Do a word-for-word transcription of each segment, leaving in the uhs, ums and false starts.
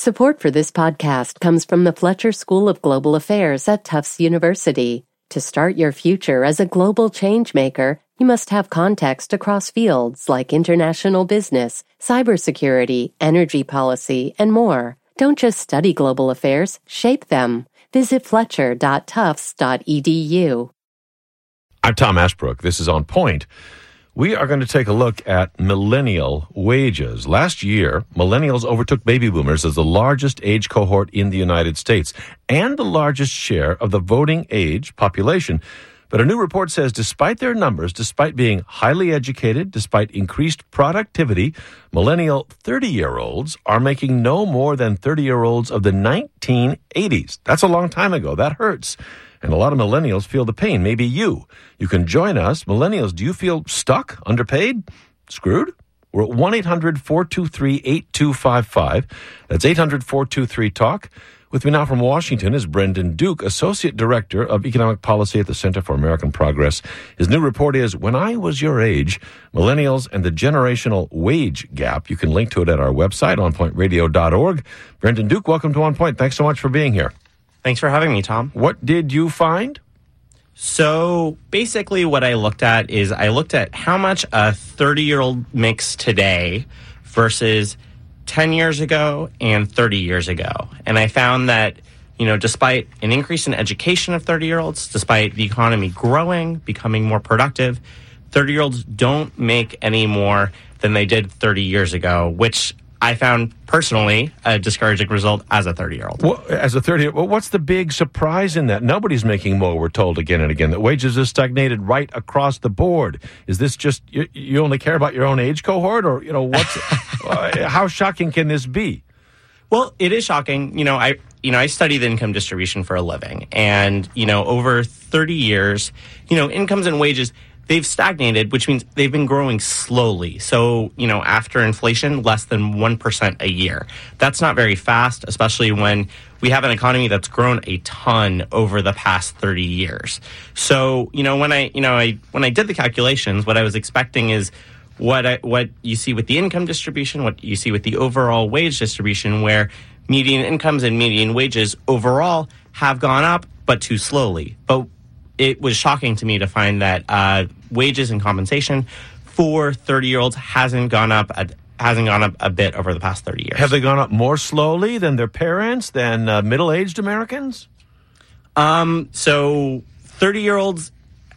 Support for this podcast comes from the Fletcher School of Global Affairs at Tufts University. To start your future as a global changemaker, you must have context across fields like international business, cybersecurity, energy policy, and more. Don't just study global affairs, shape them. Visit fletcher dot tufts dot e d u. I'm Tom Ashbrook. This is On Point. We are going to take a look at millennial wages. Last year, millennials overtook baby boomers as the largest age cohort in the United States and the largest share of the voting age population. But a new report says despite their numbers, despite being highly educated, despite increased productivity, millennial thirty-year-olds are making no more than thirty-year-olds of the nineteen eighties. That's a long time ago. That hurts. And a lot of millennials feel the pain. Maybe you. You can join us. Millennials, do you feel stuck, underpaid, screwed? We're at one eight hundred four two three eight two five five. That's eight hundred four two three talk. With me now from Washington is Brendan Duke, Associate Director of Economic Policy at the Center for American Progress. His new report is When I Was Your Age, Millennials and the Generational Wage Gap. You can link to it at our website, on point radio dot org. Brendan Duke, welcome to On Point. Thanks so much for being here. Thanks for having me, Tom. What did you find? So basically what I looked at is I looked at how much a thirty-year-old makes today versus ten years ago and thirty years ago. And I found that, you know, despite an increase in education of thirty-year-olds, despite the economy growing, becoming more productive, thirty-year-olds don't make any more than they did thirty years ago, which I found personally a discouraging result as a thirty-year-old. Well, as a thirty, well, what's the big surprise in that? Nobody's making more, we're told again and again. That wages have stagnated right across the board. Is this just, you, you only care about your own age cohort? Or, you know, what's, uh, how shocking can this be? Well, it is shocking. You know, I you know, I study the income distribution for a living. And, you know, over thirty years, you know, incomes and wages, they've stagnated, which means they've been growing slowly. So, you know, after inflation, less than one percent a year. That's not very fast, especially when we have an economy that's grown a ton over the past thirty years. So, you know, when I, you know, I, when I did the calculations, what I was expecting is what I, what you see with the income distribution, what you see with the overall wage distribution, where median incomes and median wages overall have gone up, but too slowly. But it was shocking to me to find that uh, wages and compensation for thirty-year-olds hasn't gone up a, hasn't gone up a bit over the past thirty years. Have they gone up more slowly than their parents, than uh, middle-aged Americans? Um, so thirty-year-olds,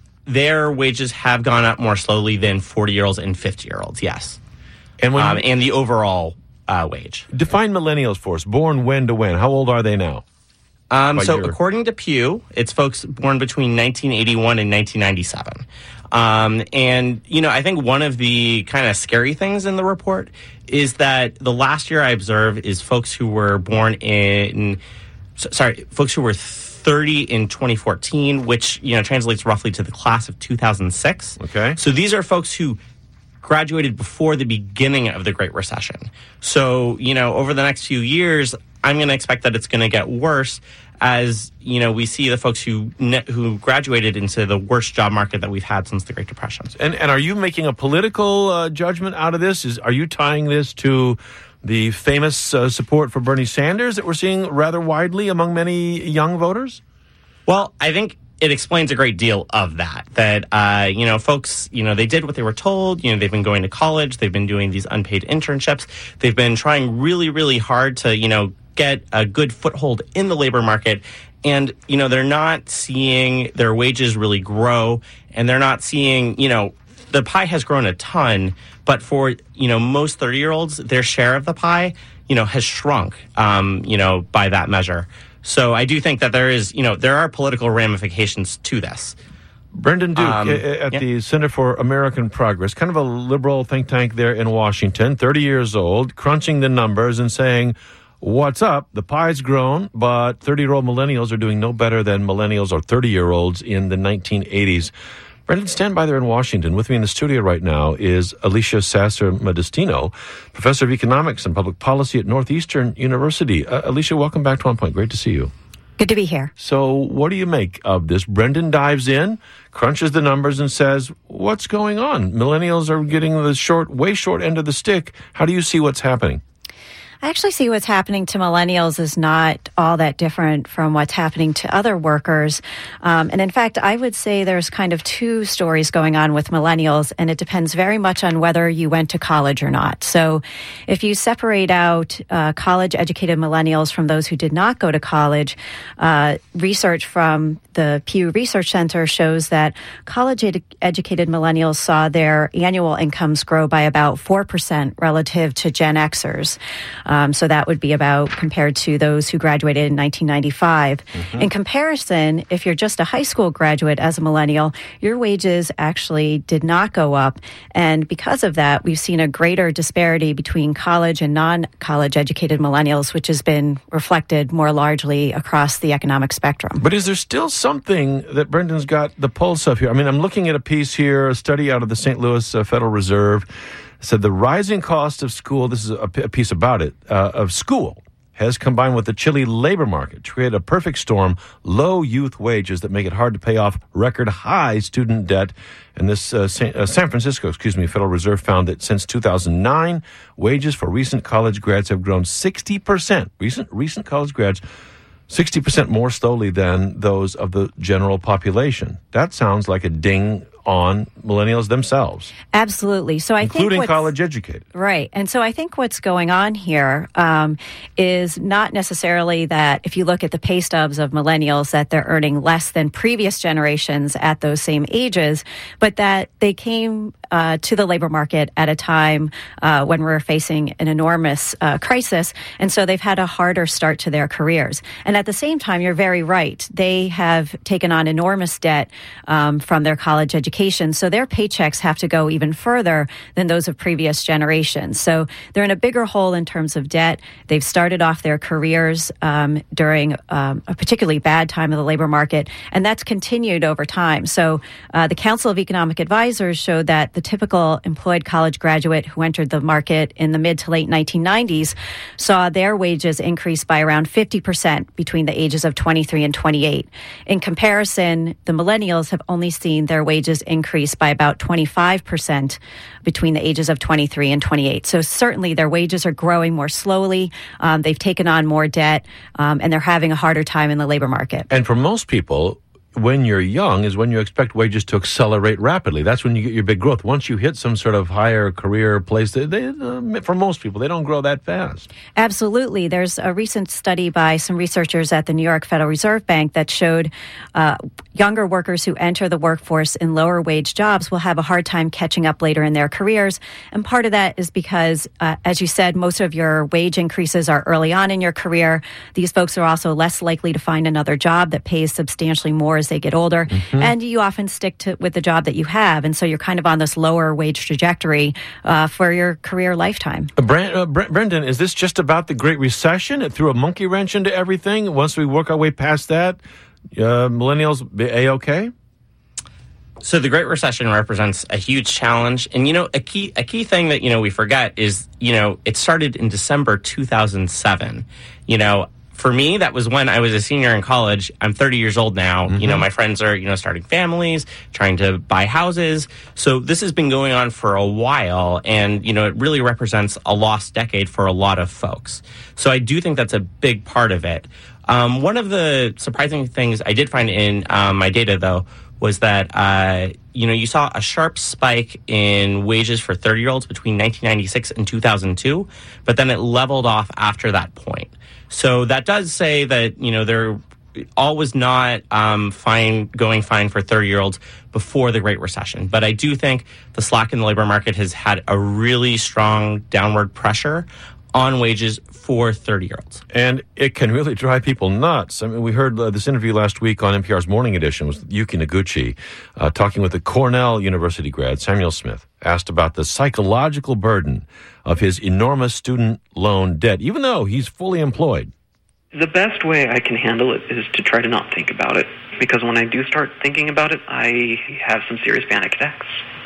their wages have gone up more slowly than forty-year-olds and fifty-year-olds, yes. And when um, you, and the overall uh, wage. Define millennials for us. Born when to when? How old are they now? Um, so year? According to Pew, it's folks born between nineteen eighty-one and nineteen ninety-seven. Um, and, you know, I think one of the kind of scary things in the report is that the last year I observed is folks who were born in, sorry, folks who were thirty in twenty fourteen, which, you know, translates roughly to the class of two thousand six. Okay. So these are folks who graduated before the beginning of the Great Recession. So, you know, over the next few years, I'm going to expect that it's going to get worse as, you know, we see the folks who ne- who graduated into the worst job market that we've had since the Great Depression. And and are you making a political uh, judgment out of this? Is Are you tying this to the famous uh, support for Bernie Sanders that we're seeing rather widely among many young voters? Well, I think it explains a great deal of that, that, uh, you know, folks, you know, they did what they were told. You know, they've been going to college. They've been doing these unpaid internships. They've been trying really, really hard to, you know, get a good foothold in the labor market. And, you know, they're not seeing their wages really grow, and they're not seeing, you know, the pie has grown a ton, but for, you know, most thirty-year-olds, their share of the pie, you know, has shrunk, um, you know, by that measure. So I do think that there is, you know, there are political ramifications to this. Brendan Duke um, at yeah. the Center for American Progress, kind of a liberal think tank there in Washington, thirty years old, crunching the numbers and saying, what's up? The pie's grown, but thirty-year-old millennials are doing no better than millennials or thirty-year-olds in the nineteen eighties. Brendan, stand by there in Washington. With me in the studio right now is Alicia Sasser-Modestino, professor of economics and public policy at Northeastern University. Uh, Alicia, welcome back to On Point. Great to see you. Good to be here. So what do you make of this? Brendan dives in, crunches the numbers, and says, what's going on? Millennials are getting the short, way short end of the stick. How do you see what's happening? I actually see what's happening to millennials is not all that different from what's happening to other workers. Um, and in fact, I would say there's kind of two stories going on with millennials, and it depends very much on whether you went to college or not. So if you separate out uh, college-educated millennials from those who did not go to college, uh, research from the Pew Research Center shows that college-educated millennials saw their annual incomes grow by about four percent relative to Gen Xers. Um, so that would be about compared to those who graduated in nineteen ninety-five. Mm-hmm. In comparison, if you're just a high school graduate as a millennial, your wages actually did not go up. And because of that, we've seen a greater disparity between college and non-college educated millennials, which has been reflected more largely across the economic spectrum. But is there still something that Brendan's got the pulse of here? I mean, I'm looking at a piece here, a study out of the Saint Louis uh, Federal Reserve, said the rising cost of school, this is a, p- a piece about it, uh, of school, has combined with the chilly labor market to create a perfect storm, low youth wages that make it hard to pay off record high student debt. And this uh, San, uh, San Francisco, excuse me, Federal Reserve found that since two thousand nine, wages for recent college grads have grown sixty percent. Recent, recent college grads, sixty percent more slowly than those of the general population. That sounds like a ding on millennials themselves. Absolutely. So I including think college educated. Right. And so I think what's going on here um, is not necessarily that if you look at the pay stubs of millennials that they're earning less than previous generations at those same ages, but that they came uh, to the labor market at a time uh, when we're facing an enormous uh, crisis. And so they've had a harder start to their careers. And at the same time, you're very right. They have taken on enormous debt um, from their college education. So their paychecks have to go even further than those of previous generations. So they're in a bigger hole in terms of debt. They've started off their careers um, during um, a particularly bad time of the labor market, and that's continued over time. So uh, the Council of Economic Advisors showed that the typical employed college graduate who entered the market in the mid to late nineteen nineties saw their wages increase by around fifty percent between the ages of twenty-three and twenty-eight. In comparison, the millennials have only seen their wages increase by about twenty-five percent between the ages of twenty-three and twenty-eight. So certainly their wages are growing more slowly. Um, they've taken on more debt, um, and they're having a harder time in the labor market. And for most people, when you're young is when you expect wages to accelerate rapidly. That's when you get your big growth. Once you hit some sort of higher career place, they, they, uh, for most people, they don't grow that fast. Absolutely. There's a recent study by some researchers at the New York Federal Reserve Bank that showed uh, younger workers who enter the workforce in lower wage jobs will have a hard time catching up later in their careers. And part of that is because, uh, as you said, most of your wage increases are early on in your career. These folks are also less likely to find another job that pays substantially more as they get older, mm-hmm. and you often stick to with the job that you have, and so you're kind of on this lower wage trajectory uh, for your career lifetime. Uh, Brand, uh, Bre- Brendan, is this just about the Great Recession? It threw a monkey wrench into everything. Once we work our way past that, uh, millennials be A-okay? So the Great Recession represents a huge challenge, and you know a key a key thing that you know we forget is you know it started in December two thousand seven. You know. For me, that was when I was a senior in college. I'm thirty years old now. Mm-hmm. You know, my friends are, you know, starting families, trying to buy houses. So this has been going on for a while. And, you know, it really represents a lost decade for a lot of folks. So I do think that's a big part of it. Um, one of the surprising things I did find in um, my data, though, was that, uh, you know, you saw a sharp spike in wages for thirty-year-olds between nineteen ninety-six and two thousand two, but then it leveled off after that point. So that does say that, you know, there all was not um, fine, going fine for thirty-year-olds before the Great Recession. But I do think the slack in the labor market has had a really strong downward pressure on wages for thirty-year-olds. And it can really drive people nuts. I mean, we heard uh, this interview last week on N P R's Morning Edition with Yuki Noguchi, uh, talking with the Cornell University grad, Samuel Smith, asked about the psychological burden of his enormous student loan debt, even though he's fully employed. The best way I can handle it is to try to not think about it, because when I do start thinking about it, I have some serious panic attacks.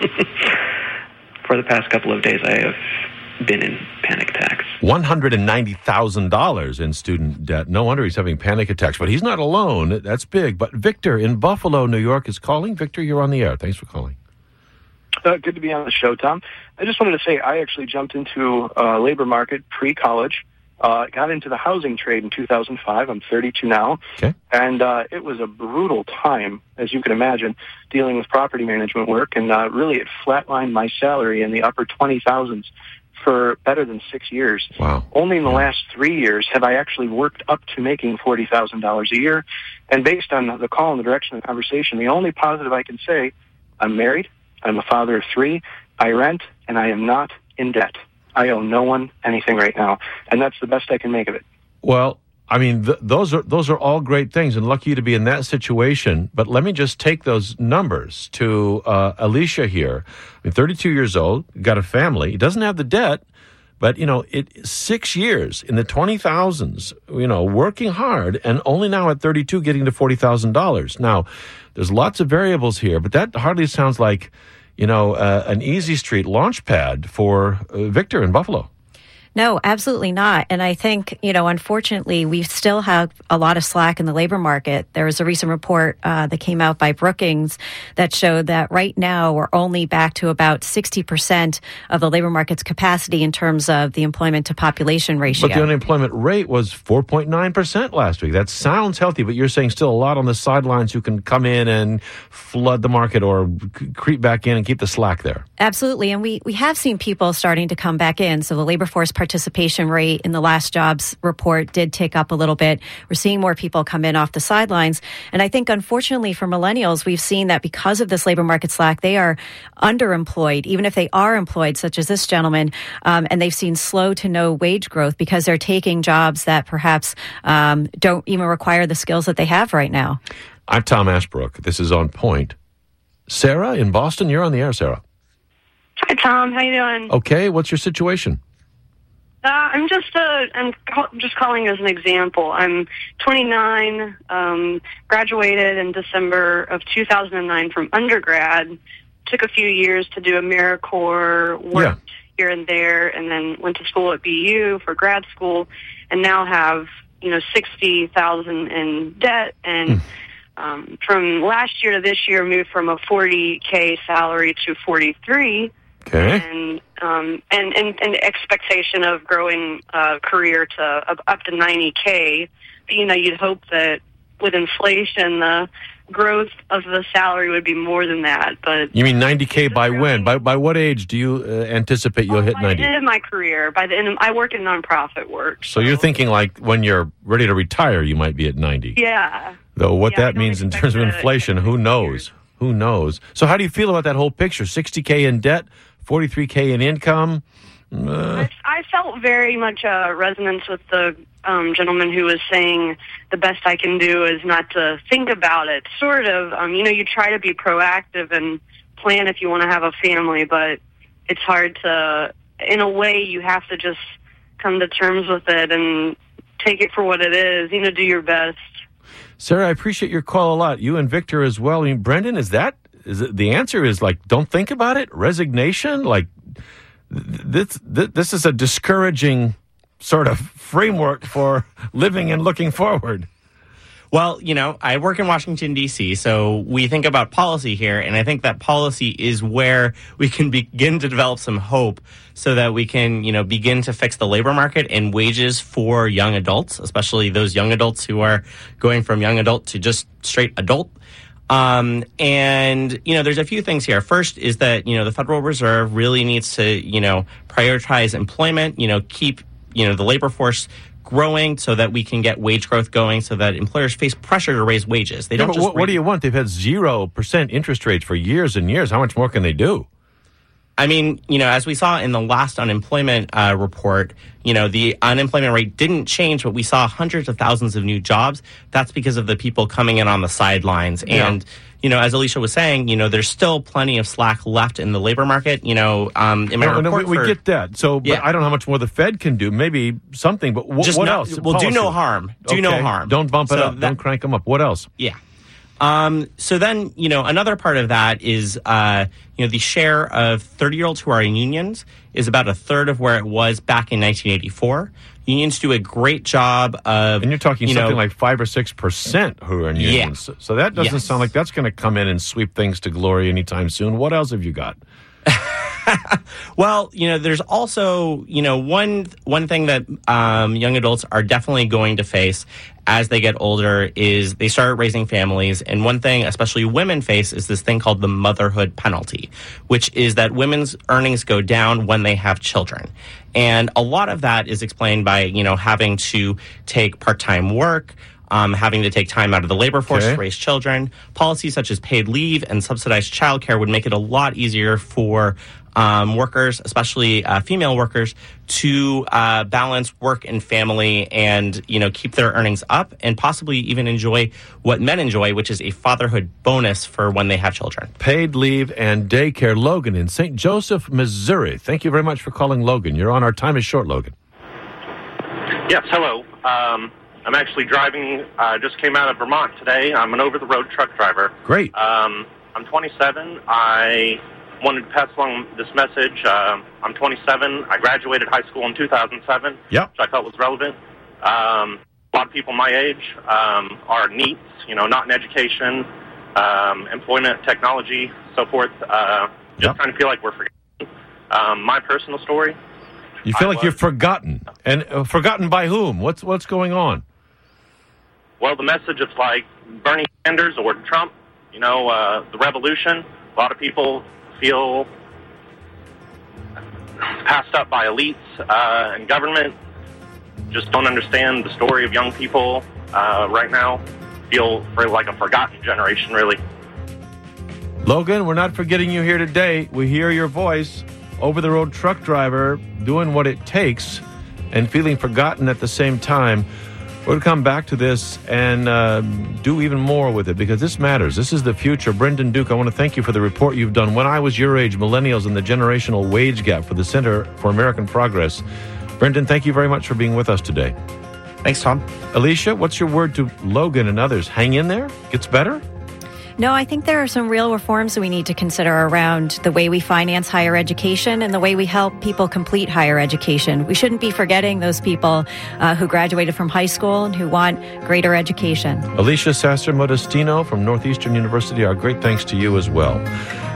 For the past couple of days, I have been in panic attacks. one hundred ninety thousand dollars in student debt. No wonder he's having panic attacks. But he's not alone. That's big. But Victor in Buffalo, New York is calling. Victor, you're on the air. Thanks for calling. Uh, good to be on the show, Tom. I just wanted to say I actually jumped into uh, labor market pre-college, Uh, got into the housing trade in two thousand five. I'm thirty-two now. Okay. And uh, it was a brutal time, as you can imagine, dealing with property management work. And uh, really, it flatlined my salary in the upper twenty thousands for better than six years. Wow. Only in the last three years have I actually worked up to making forty thousand dollars a year. And based on the call and the direction of the conversation, the only positive I can say, I'm married, I'm a father of three, I rent, and I am not in debt. I owe no one anything right now, and that's the best I can make of it. Well, I mean, th- those are those are all great things, and lucky to be in that situation. But let me just take those numbers to uh, Alicia here. I mean, thirty-two years old, got a family, doesn't have the debt, but you know, it six years in the twenty thousands. You know, working hard, and only now at thirty-two getting to forty thousand dollars. Now, there's lots of variables here, but that hardly sounds like, you know, uh, an easy street launch pad for uh, Victor in Buffalo. No, absolutely not. And I think, you know, unfortunately, we still have a lot of slack in the labor market. There was a recent report uh, that came out by Brookings that showed that right now we're only back to about sixty percent of the labor market's capacity in terms of the employment to population ratio. But the unemployment rate was four point nine percent last week. That sounds healthy, but you're saying still a lot on the sidelines who can come in and flood the market or c- creep back in and keep the slack there. Absolutely. And we, we have seen people starting to come back in. So the labor force participation rate in the last jobs report did tick up a little bit. We're seeing more people come in off the sidelines. And I think, unfortunately, for millennials, we've seen that because of this labor market slack, they are underemployed, even if they are employed, such as this gentleman, um, and they've seen slow to no wage growth because they're taking jobs that perhaps um, don't even require the skills that they have right now. I'm Tom Ashbrook. This is On Point. Sarah in Boston, you're on the air, Sarah. Hi, Tom. How you doing? Okay, what's your situation? Uh, I'm just uh, I'm call- just calling as an example. I'm twenty-nine, um, graduated in December of two thousand nine from undergrad. Took a few years to do AmeriCorps, worked Yeah. here and there, and then went to school at B U for grad school, and now have you know sixty thousand in debt. And um, from last year to this year, moved from a forty K salary to forty-three. Okay. And um and and, and expectation of growing uh, career to uh, up to ninety K. You know, you'd hope that with inflation, the growth of the salary would be more than that. But You mean ninety K by when? By by what age do you uh, anticipate you'll oh, hit by ninety? the end of my career, by the end of, I work in nonprofit work. So you're thinking like when you're ready to retire, you might be at ninety. Yeah. Though what Yeah, I that don't means in expect terms of that inflation, in who six knows? years. Who knows? So how do you feel about that whole picture? sixty K in debt, forty-three K in income? Uh, I, I felt very much a resonance with the um, gentleman who was saying the best I can do is not to think about it. Sort of, um, you know, you try to be proactive and plan if you want to have a family, but it's hard to, in a way, you have to just come to terms with it and take it for what it is, you know, do your best. Sarah, I appreciate your call a lot. You and Victor as well. I mean, Brendan, is that, is it, the answer is like, don't think about it? Resignation? Like, this, this, this is a discouraging sort of framework for living and looking forward. Well, you know, I work in Washington, D C, so we think about policy here, and I think that policy is where we can begin to develop some hope so that we can, you know, begin to fix the labor market and wages for young adults, especially those young adults who are going from young adult to just straight adult. Um, and, you know, there's a few things here. First is that, you know, the Federal Reserve really needs to, you know, prioritize employment, you know, keep, you know, the labor force growing so that we can get wage growth going so that employers face pressure to raise wages. They Yeah, don't but just what, what do you want? They've had zero percent interest rates for years and years. How much more can they do? I mean, you know, as we saw in the last unemployment uh, report, you know, the unemployment rate didn't change, but we saw hundreds of thousands of new jobs. That's because of the people coming in on the sidelines. Yeah. And, you know, as Alicia was saying, you know, there's still plenty of slack left in the labor market. You know, um, in my No, no, report we, we for- get that. So but Yeah. I don't know how much more the Fed can do. Maybe something, but wh- Just what not- else? well, do no Policy. harm. Do no Okay. harm. Don't bump it So up. that- Don't crank them up. What else? Yeah. Um, so then, you know, another part of that is, uh, you know, the share of thirty-year-olds who are in unions is about a third of where it was back in nineteen eighty-four. Unions do a great job of... And you're talking you something know, like five or six percent who are in Yeah. unions. So- So that doesn't Yes. sound like that's going to come in and sweep things to glory anytime soon. What else have you got? Well, you know, there's also, you know, one one thing that um, young adults are definitely going to face as they get older is they start raising families. And one thing, especially women face, is this thing called the motherhood penalty, which is that women's earnings go down when they have children. And a lot of that is explained by, you know, having to take part-time work, Um, having to take time out of the labor force Okay. to raise children. Policies such as paid leave and subsidized childcare would make it a lot easier for um, workers, especially uh, female workers, to uh, balance work and family and, you know, keep their earnings up and possibly even enjoy what men enjoy, which is a fatherhood bonus for when they have children. Paid leave and daycare. Logan in Saint Joseph, Missouri. Thank you very much for calling, Logan. You're on. Our time is short, Logan. Yes, hello. Um, I'm actually driving, I uh, just came out of Vermont today. I'm an over-the-road truck driver. Great. Um, I'm twenty-seven. I wanted to pass along this message. Uh, I'm twenty-seven. I graduated high school in two thousand seven, Yep. which I felt was relevant. Um, a lot of people my age um, are NEETs, you know, not in education, um, employment, technology, so forth. Uh, just Yep. kind of feel like we're forgetting. Um, my personal story. You feel I like you're was- forgotten. And uh, forgotten by whom? What's what's going on? Well, the message of like Bernie Sanders or Trump, you know, uh, the revolution. A lot of people feel passed up by elites uh, and government. Just don't understand the story of young people uh, right now. Feel for like a forgotten generation, really. Logan, we're not forgetting you here today. We hear your voice, over-the-road truck driver, doing what it takes and feeling forgotten at the same time. We're going to come back to this and uh, do even more with it because this matters. This is the future. Brendan Duke, I want to thank you for the report you've done. When I was your age, millennials and the generational wage gap for the Center for American Progress. Brendan, thank you very much for being with us today. Thanks, Tom. Alicia, what's your word to Logan and others? Hang in there? Gets better? No, I think there are some real reforms that we need to consider around the way we finance higher education and the way we help people complete higher education. We shouldn't be forgetting those people uh, who graduated from high school and who want greater education. Alicia Sasser Modestino from Northeastern University, our great thanks to you as well.